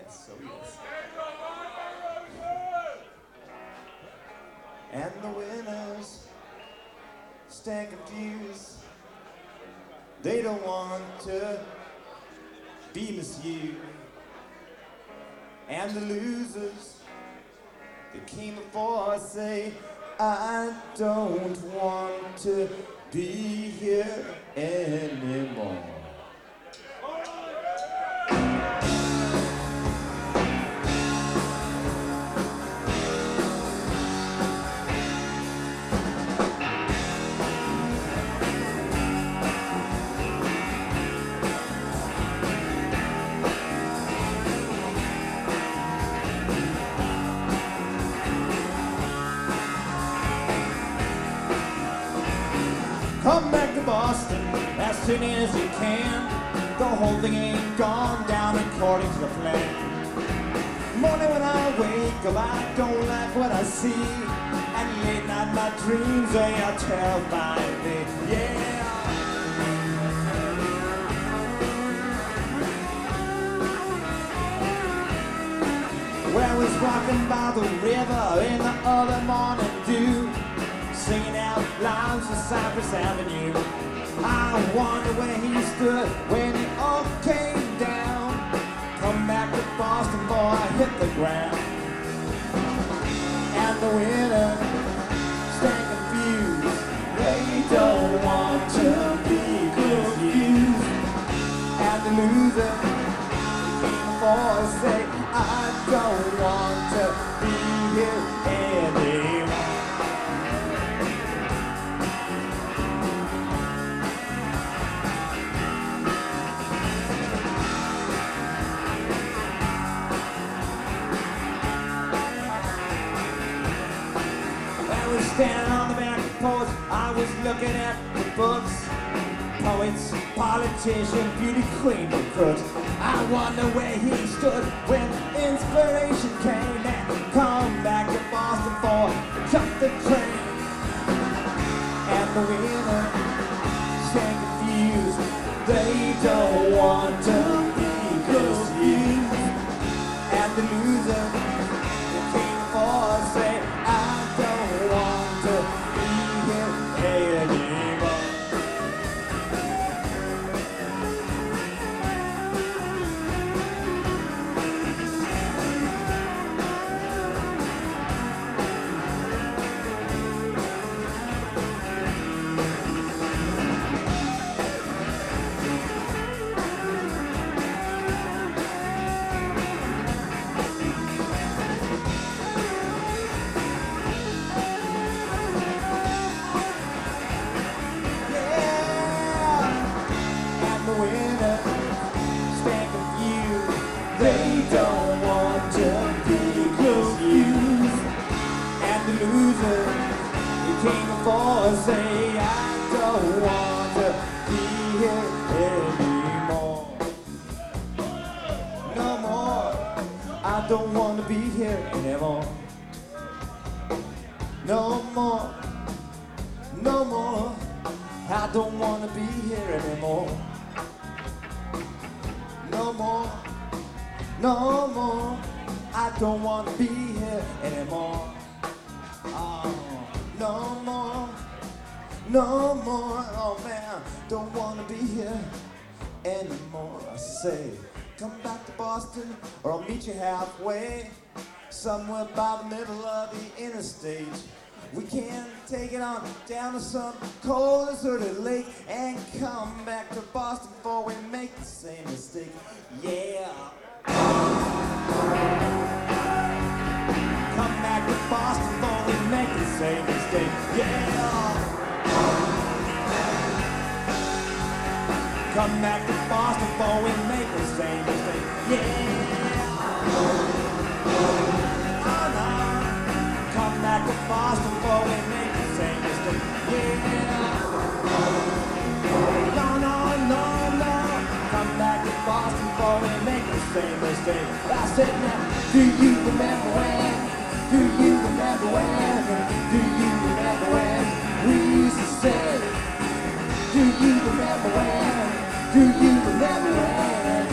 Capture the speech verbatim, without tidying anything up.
yes, oh yes. And the winners stand confused. They don't want to be misused. And the losers that came before say, I don't want to be here anymore. Come back to Boston as soon as you can. The whole thing ain't gone down according to the plan. Morning when I wake up, I don't like what I see. And late night my dreams, they are terrifying me. Yeah. Well, I was walking by the river in the early morning dew, singing out lines for Cypress Avenue. I wonder where he stood when it all came down. Come back to Boston, boy, I hit the ground. And the winner stand confused. They don't want to be confused. And the loser came before and say, I don't want to be here anymore. Standing on the back porch, I was looking at the books. Poets, politicians, beauty queen, and crooks. I wonder where he stood when inspiration came and come back to Boston for jump the train. And the winner stand confused. They don't want to be confused. And the loser came for say, I don't want to be here anymore. They don't want to be confused. And the loser, he came before and say, I don't want to be here anymore. No more, I don't want to be here anymore. No more, no more, I don't want to be here anymore. No more, no more, I don't want to be here anymore. Oh, no more, no more, oh man, don't want to be here anymore. I say, come back to Boston or I'll meet you halfway, somewhere by the middle of the interstate. We can take it on down to some cold deserted lake and come back to Boston before we make the same mistake. Yeah. Come back to Boston before we make the same mistake. Yeah. Come back to Boston before we make the same mistake. Yeah. Oh, no. Come back to Boston before we make the same mistake. Yeah. No, no, no, no. Come back to Boston before we make the same mistake. I said now, do you remember when? Do you remember when? Do you remember when we used to say? Do you remember when? Do you remember when?